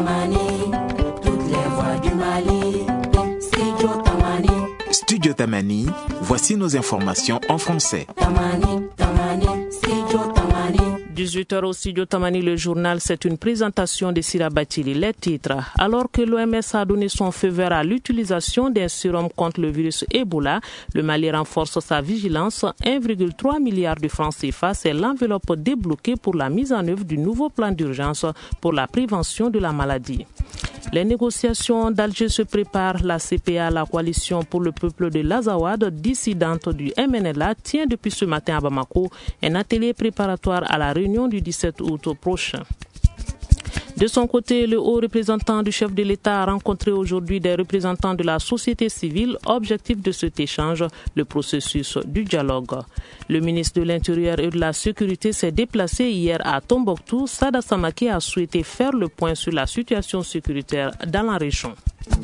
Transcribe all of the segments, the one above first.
Tamani, toutes les voix du Mali. Studio Tamani. Studio Tamani, voici nos informations en français. Tamani, Tamani, Studio Tamani. 18h au studio Tamani, le journal, c'est une présentation de Sira Batili. Les titres. Alors que l'OMS a donné son feu vert à l'utilisation d'un sérum contre le virus Ebola, le Mali renforce sa vigilance. 1,3 milliard de francs CFA, c'est l'enveloppe débloquée pour la mise en œuvre du nouveau plan d'urgence pour la prévention de la maladie. Les négociations d'Alger se préparent. La CPA, la coalition pour le peuple de l'Azawad, dissidente du MNLA, tient depuis ce matin à Bamako un atelier préparatoire à la réunion du 17 août prochain. De son côté, le haut représentant du chef de l'État a rencontré aujourd'hui des représentants de la société civile. Objectif de cet échange, le processus du dialogue. Le ministre de l'Intérieur et de la Sécurité s'est déplacé hier à Tombouctou. Sada Samake a souhaité faire le point sur la situation sécuritaire dans la région.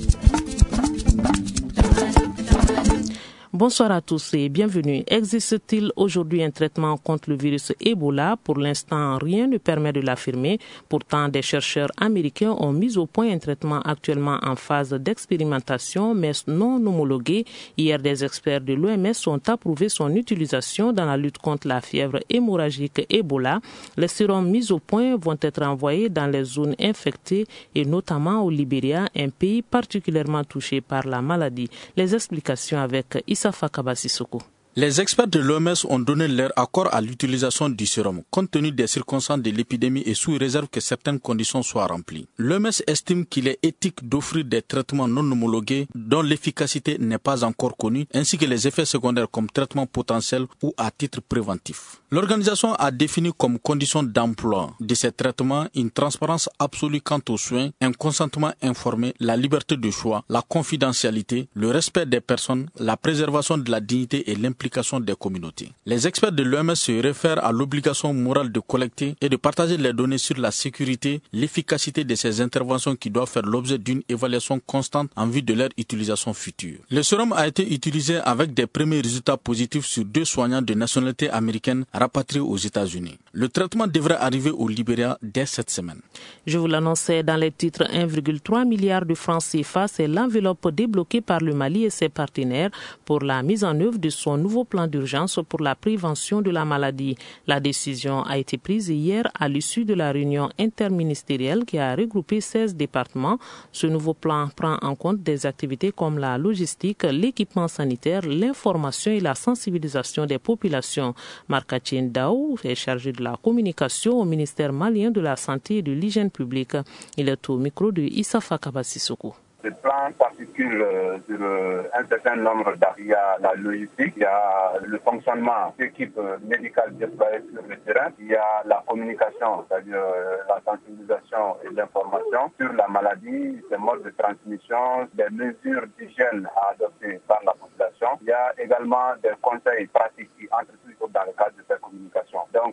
Bonsoir à tous et bienvenue. Existe-t-il aujourd'hui un traitement contre le virus Ebola? Pour l'instant, rien ne permet de l'affirmer. Pourtant, des chercheurs américains ont mis au point un traitement actuellement en phase d'expérimentation, mais non homologué. Hier, des experts de l'OMS ont approuvé son utilisation dans la lutte contre la fièvre hémorragique Ebola. Les sérums mis au point vont être envoyés dans les zones infectées et notamment au Libéria, un pays particulièrement touché par la maladie. Les explications avec Issa Fakabasisoko. Les experts de l'OMS ont donné leur accord à l'utilisation du sérum, compte tenu des circonstances de l'épidémie et sous réserve que certaines conditions soient remplies. L'OMS estime qu'il est éthique d'offrir des traitements non homologués dont l'efficacité n'est pas encore connue, ainsi que les effets secondaires comme traitement potentiel ou à titre préventif. L'organisation a défini comme condition d'emploi de ces traitements une transparence absolue quant aux soins, un consentement informé, la liberté de choix, la confidentialité, le respect des personnes, la préservation de la dignité et l'implication des communautés. Les experts de l'OMS se réfèrent à l'obligation morale de collecter et de partager les données sur la sécurité, l'efficacité de ces interventions qui doivent faire l'objet d'une évaluation constante en vue de leur utilisation future. Le sérum a été utilisé avec des premiers résultats positifs sur 2 soignants de nationalité américaine rapatriés aux États-Unis. Le traitement devrait arriver au Libéria dès cette semaine. Je vous l'annonçais dans les titres, 1,3 milliard de francs CFA, c'est l'enveloppe débloquée par le Mali et ses partenaires pour la mise en œuvre de son nouveau plan d'urgence pour la prévention de la maladie. La décision a été prise hier à l'issue de la réunion interministérielle qui a regroupé 16 départements. Ce nouveau plan prend en compte des activités comme la logistique, l'équipement sanitaire, l'information et la sensibilisation des populations. Markatien Daou est chargé de la communication au ministère malien de la Santé et de l'Hygiène publique. Il est au micro de Issa Fakabasisoko. Ce plan s'articule sur un certain nombre d'actes. Il y a la logistique, il y a le fonctionnement d'équipes médicales déployées sur le terrain, il y a la communication, c'est-à-dire la sensibilisation et l'information sur la maladie, ses modes de transmission, des mesures d'hygiène à adopter par la population. Il y a également des conseils pratiques qui entrent toujours dans le cadre de cette communication. Donc,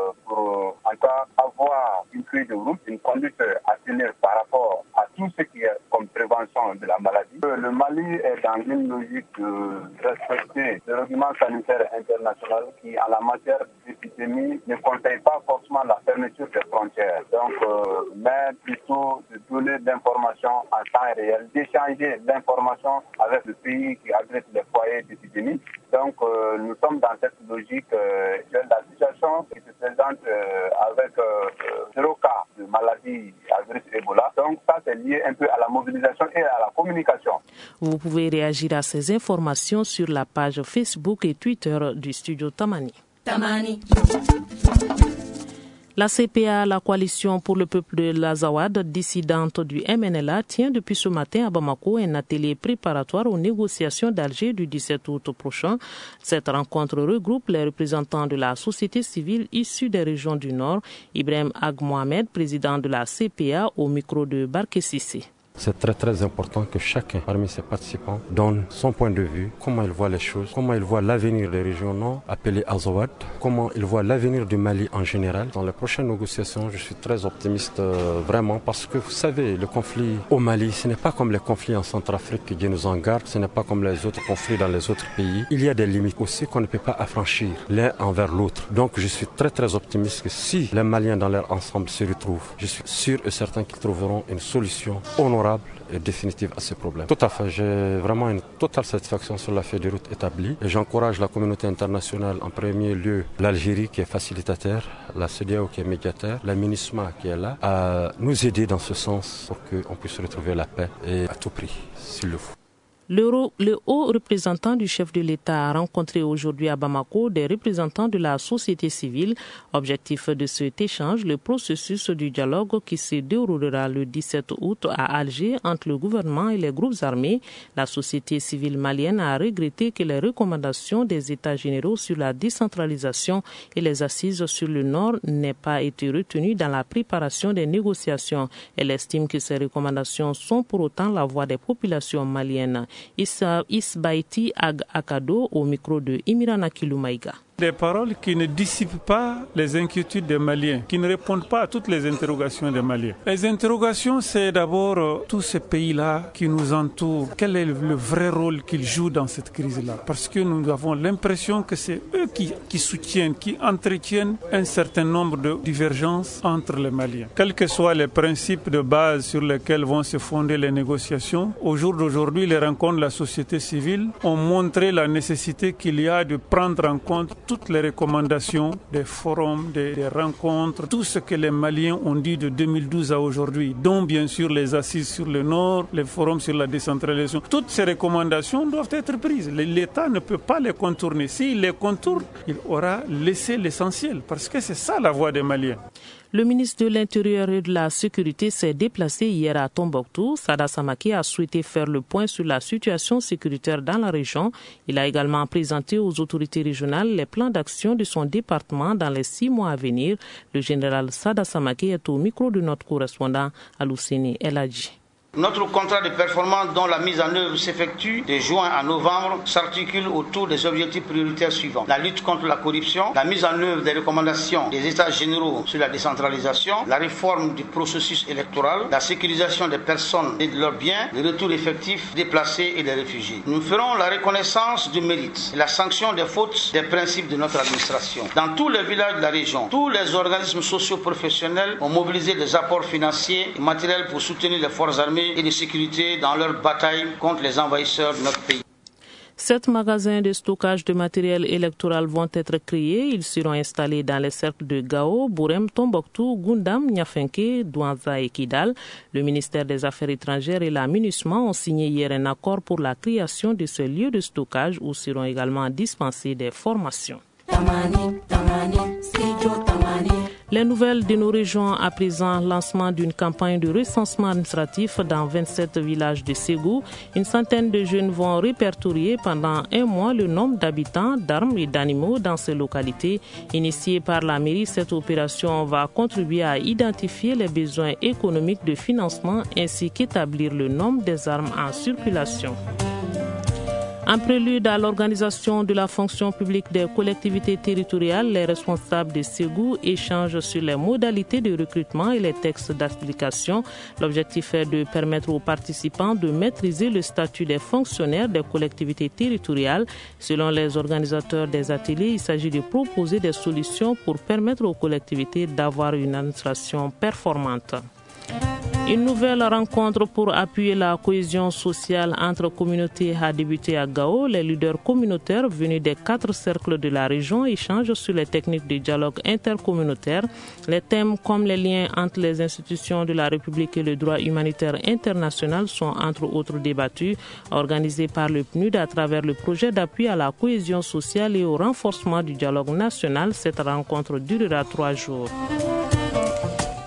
pour en cas avoir une feuille de route, une conduite à tenir par rapport à tout ce qui est comme prévention de la maladie. Le Mali est dans une logique de respecter le règlement sanitaire international qui, en la matière d'épidémie, ne conseille pas forcément la fermeture des frontières. Donc, mais plutôt de donner l'information en temps réel, d'échanger l'information avec le pays qui abrite les foyers d'épidémie. Donc, nous sommes dans cette logique. La situation qui se présente avec 0 cas de maladie à virus Ebola. Donc, ça, c'est lié un peu à la mobilisation et à la communication. Vous pouvez réagir à ces informations sur la page Facebook et Twitter du studio Tamani. Tamani. La CPA, la coalition pour le peuple de l'Azawad, dissidente du MNLA, tient depuis ce matin à Bamako un atelier préparatoire aux négociations d'Alger du 17 août prochain. Cette rencontre regroupe les représentants de la société civile issus des régions du Nord. Ibrahim Ag Mohamed, président de la CPA, au micro de Barké Sissé. C'est très très important que chacun parmi ces participants donne son point de vue, comment il voit les choses, comment il voit l'avenir des régions non appelées Azawad, comment il voit l'avenir du Mali en général. Dans les prochaines négociations, je suis très optimiste vraiment parce que vous savez, le conflit au Mali, ce n'est pas comme les conflits en Centrafrique, que Dieu nous en garde, ce n'est pas comme les autres conflits dans les autres pays. Il y a des limites aussi qu'on ne peut pas affranchir l'un envers l'autre. Donc je suis très très optimiste que si les Maliens dans leur ensemble se retrouvent, je suis sûr et certain qu'ils trouveront une solution honorable et définitive à ces problèmes. Tout à fait, j'ai vraiment une totale satisfaction sur la feuille de route établie et j'encourage la communauté internationale, en premier lieu l'Algérie qui est facilitateur, la CEDEAO qui est médiateur, la MINUSMA qui est là, à nous aider dans ce sens pour qu'on puisse retrouver la paix et à tout prix, s'il le faut. Le haut représentant du chef de l'État a rencontré aujourd'hui à Bamako des représentants de la société civile. Objectif de cet échange, le processus du dialogue qui se déroulera le 17 août à Alger entre le gouvernement et les groupes armés. La société civile malienne a regretté que les recommandations des États généraux sur la décentralisation et les assises sur le Nord n'aient pas été retenues dans la préparation des négociations. Elle estime que ces recommandations sont pour autant la voix des populations maliennes. Isbaïti Akado au micro de Imirana Kiloumaïga. Des paroles qui ne dissipent pas les inquiétudes des Maliens, qui ne répondent pas à toutes les interrogations des Maliens. Les interrogations, c'est d'abord tous ces pays-là qui nous entourent. Quel est le vrai rôle qu'ils jouent dans cette crise-là? Parce que nous avons l'impression que c'est eux qui soutiennent, qui entretiennent un certain nombre de divergences entre les Maliens. Quels que soient les principes de base sur lesquels vont se fonder les négociations, au jour d'aujourd'hui, les rencontres de la société civile ont montré la nécessité qu'il y a de prendre en compte toutes les recommandations des forums, des rencontres, tout ce que les Maliens ont dit de 2012 à aujourd'hui, dont bien sûr les assises sur le Nord, les forums sur la décentralisation. Toutes ces recommandations doivent être prises. L'État ne peut pas les contourner. S'il les contourne, il aura laissé l'essentiel, parce que c'est ça la voix des Maliens. Le ministre de l'Intérieur et de la Sécurité s'est déplacé hier à Tombouctou. Sada Samake a souhaité faire le point sur la situation sécuritaire dans la région. Il a également présenté aux autorités régionales les plans d'action de son département dans les 6 mois à venir. Le général Sada Samake est au micro de notre correspondant Alousseni Eladji. Notre contrat de performance dont la mise en œuvre s'effectue de juin à novembre s'articule autour des objectifs prioritaires suivants. La lutte contre la corruption, la mise en œuvre des recommandations des États généraux sur la décentralisation, la réforme du processus électoral, la sécurisation des personnes et de leurs biens, le retour effectif des déplacés et des réfugiés. Nous ferons la reconnaissance du mérite et la sanction des fautes des principes de notre administration. Dans tous les villages de la région, tous les organismes socio-professionnels ont mobilisé des apports financiers et matériels pour soutenir les forces armées et de sécurité dans leur bataille contre les envahisseurs de notre pays. 7 magasins de stockage de matériel électoral vont être créés. Ils seront installés dans les cercles de Gao, Bourem, Tombouctou, Goundam, Niafenke, Douanza et Kidal. Le ministère des Affaires étrangères et la MINUSMA ont signé hier un accord pour la création de ce lieu de stockage où seront également dispensées des formations. Les nouvelles de nos régions à présent, lancement d'une campagne de recensement administratif dans 27 villages de Ségou. Une centaine de jeunes vont répertorier pendant 1 mois le nombre d'habitants, d'armes et d'animaux dans ces localités. Initiée par la mairie, cette opération va contribuer à identifier les besoins économiques de financement ainsi qu'établir le nombre des armes en circulation. En prélude à l'organisation de la fonction publique des collectivités territoriales, les responsables de Ségou échangent sur les modalités de recrutement et les textes d'application. L'objectif est de permettre aux participants de maîtriser le statut des fonctionnaires des collectivités territoriales. Selon les organisateurs des ateliers, il s'agit de proposer des solutions pour permettre aux collectivités d'avoir une administration performante. Une nouvelle rencontre pour appuyer la cohésion sociale entre communautés a débuté à Gao. Les leaders communautaires venus des 4 cercles de la région échangent sur les techniques de dialogue intercommunautaire. Les thèmes comme les liens entre les institutions de la République et le droit humanitaire international sont entre autres débattus. Organisés par le PNUD à travers le projet d'appui à la cohésion sociale et au renforcement du dialogue national, cette rencontre durera 3 jours.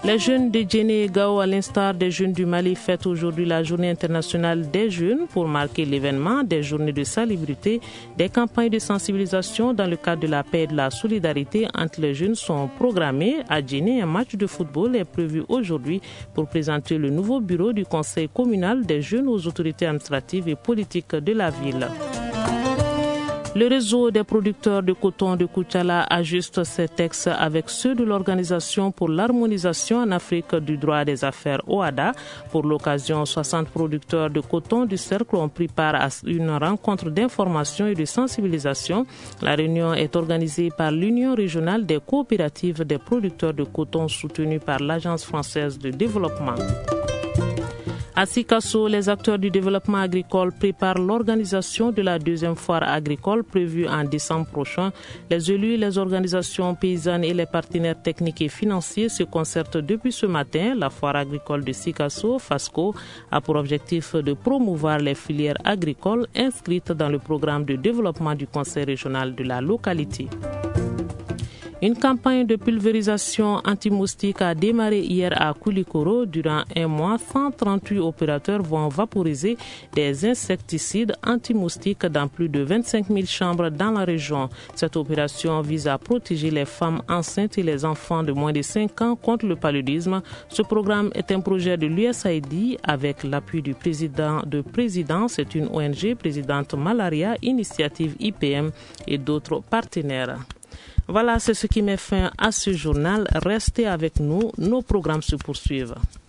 Les jeunes de Djéné et Gao, à l'instar des jeunes du Mali, fêtent aujourd'hui la journée internationale des jeunes pour marquer l'événement des journées de salubrité. Des campagnes de sensibilisation dans le cadre de la paix et de la solidarité entre les jeunes sont programmées. À Djéné, un match de football est prévu aujourd'hui pour présenter le nouveau bureau du Conseil communal des jeunes aux autorités administratives et politiques de la ville. Le réseau des producteurs de coton de Koutiala ajuste ses textes avec ceux de l'Organisation pour l'harmonisation en Afrique du droit des affaires OHADA. Pour l'occasion, 60 producteurs de coton du cercle ont pris part à une rencontre d'information et de sensibilisation. La réunion est organisée par l'Union régionale des coopératives des producteurs de coton soutenue par l'Agence française de développement. À Sikasso, les acteurs du développement agricole préparent l'organisation de la deuxième foire agricole prévue en décembre prochain. Les élus, les organisations paysannes et les partenaires techniques et financiers se concertent depuis ce matin. La foire agricole de Sikasso, FASCO, a pour objectif de promouvoir les filières agricoles inscrites dans le programme de développement du Conseil régional de la localité. Une campagne de pulvérisation anti-moustique a démarré hier à Koulikoro. Durant un mois, 138 opérateurs vont vaporiser des insecticides anti-moustiques dans plus de 25 000 chambres dans la région. Cette opération vise à protéger les femmes enceintes et les enfants de moins de 5 ans contre le paludisme. Ce programme est un projet de l'USAID avec l'appui du président de Présidence, c'est une ONG, Présidente Malaria, Initiative IPM et d'autres partenaires. Voilà, c'est ce qui met fin à ce journal. Restez avec nous, nos programmes se poursuivent.